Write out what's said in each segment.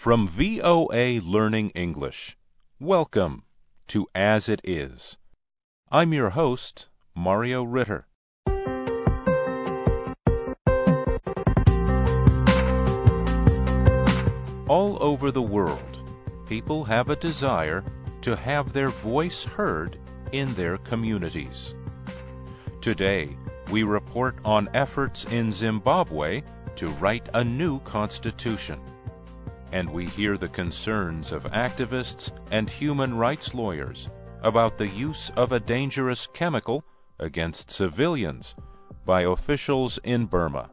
From VOA Learning English, welcome to As It Is. I'm your host, Mario Ritter. All over the world, people have a desire to have their voice heard in their communities. Today, we report on efforts in Zimbabwe to write a new constitution. And we hear the concerns of activists and human rights lawyers about the use of a dangerous chemical against civilians by officials in Burma.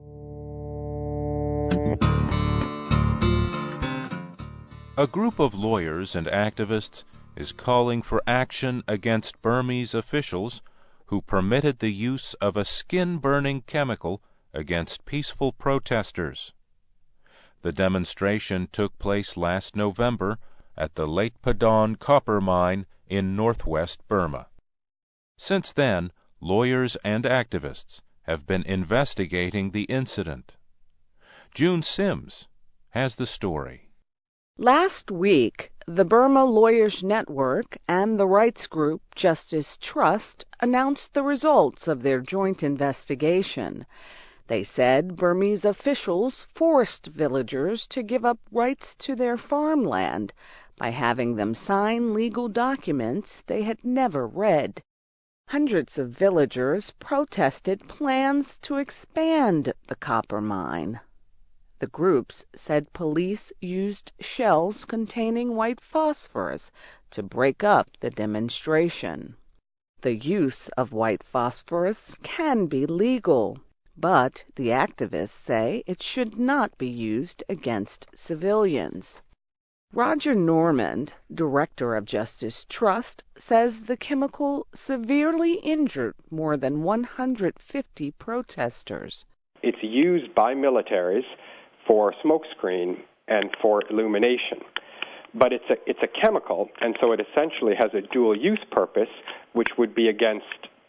A group of lawyers and activists is calling for action against Burmese officials who permitted the use of a skin-burning chemical against peaceful protesters. The demonstration took place last November at the Lake Padon copper mine in northwest Burma. Since then, lawyers and activists have been investigating the incident. June Sims has the story. Last week, the Burma Lawyers Network and the rights group Justice Trust announced the results of their joint investigation. They said Burmese officials forced villagers to give up rights to their farmland by having them sign legal documents they had never read. Hundreds of villagers protested plans to expand the copper mine. The groups said police used shells containing white phosphorus to break up the demonstration. The use of white phosphorus can be legal, but the activists say it should not be used against civilians. Roger Normand, director of Justice Trust, says the chemical severely injured more than 150 protesters. It's used by militaries for smokescreen and for illumination. But it's a chemical, and so it essentially has a dual-use purpose, which would be against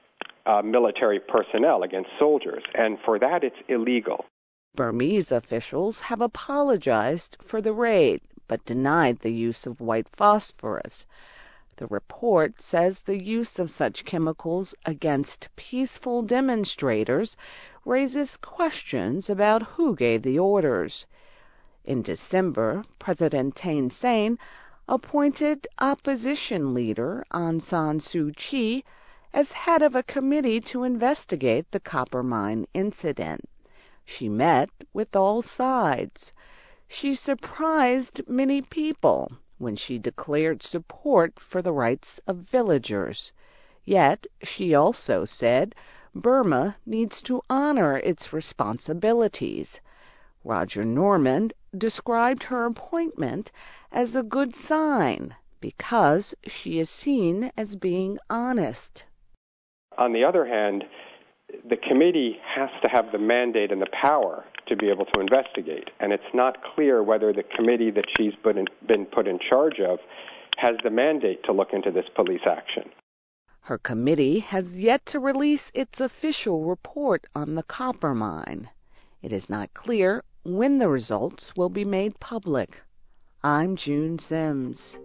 military personnel, against soldiers, and for that it's illegal. Burmese officials have apologized for the raid, but denied the use of white phosphorus. The report says the use of such chemicals against peaceful demonstrators raises questions about who gave the orders. In December, President Thein Sein appointed opposition leader Aung San Suu Kyi as head of a committee to investigate the copper mine incident. She met with all sides. She surprised many people when she declared support for the rights of villagers. Yet, she also said Burma needs to honor its responsibilities. Roger Normand described her appointment as a good sign because she is seen as being honest. On the other hand, the committee has to have the mandate and the power to be able to investigate, and it's not clear whether the committee that she's been put in charge of has the mandate to look into this police action. Her committee has yet to release its official report on the copper mine. It is not clear when the results will be made public. I'm June Sims.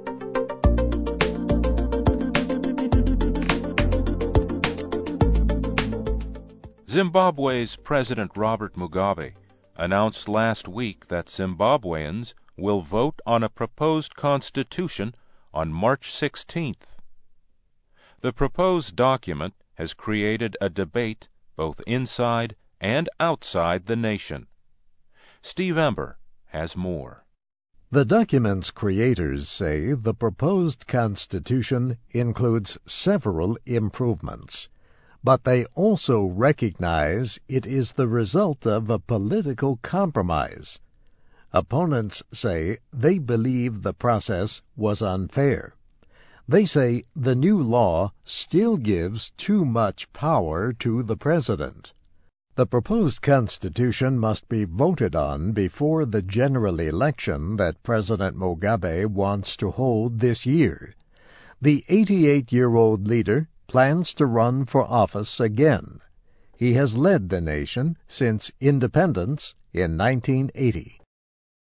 Zimbabwe's President Robert Mugabe announced last week that Zimbabweans will vote on a proposed constitution on March 16th. The proposed document has created a debate both inside and outside the nation. Steve Ember has more. The document's creators say the proposed constitution includes several improvements, but they also recognize it is the result of a political compromise. Opponents say they believe the process was unfair. They say the new law still gives too much power to the president. The proposed constitution must be voted on before the general election that President Mugabe wants to hold this year. The 88-year-old leader plans to run for office again. He has led the nation since independence in 1980.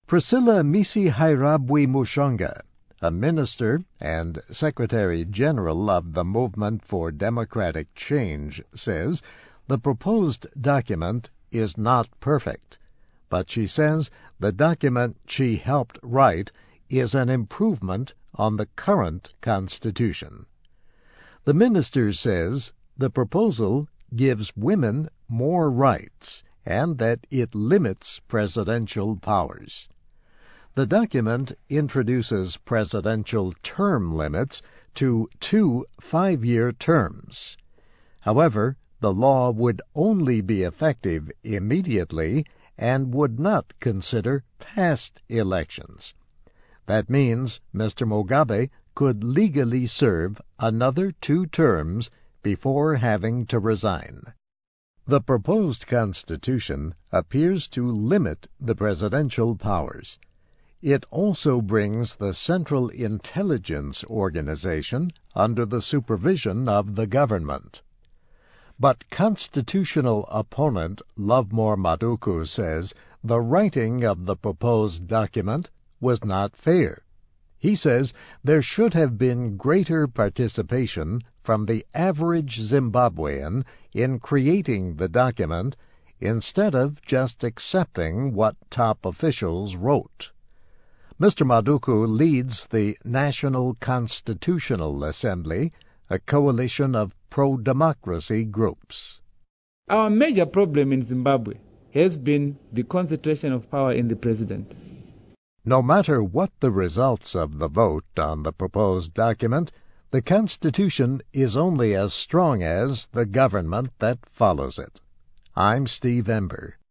Priscilla Misi-Hairabwi Mushonga, a minister and Secretary-General of the Movement for Democratic Change, says the proposed document is not perfect, but she says the document she helped write is an improvement on the current Constitution. The minister says the proposal gives women more rights and that it limits presidential powers. The document introduces presidential term limits to 2 5-year terms. However, the law would only be effective immediately and would not consider past elections. That means Mr. Mugabe could legally serve another 2 terms before having to resign. The proposed Constitution appears to limit the presidential powers. It also brings the Central Intelligence Organization under the supervision of the government. But constitutional opponent Lovemore Maduku says the writing of the proposed document was not fair. He says there should have been greater participation from the average Zimbabwean in creating the document instead of just accepting what top officials wrote. Mr. Maduku leads the National Constitutional Assembly, a coalition of pro-democracy groups. Our major problem in Zimbabwe has been the concentration of power in the president. No matter what the results of the vote on the proposed document, the Constitution is only as strong as the government that follows it. I'm Steve Ember.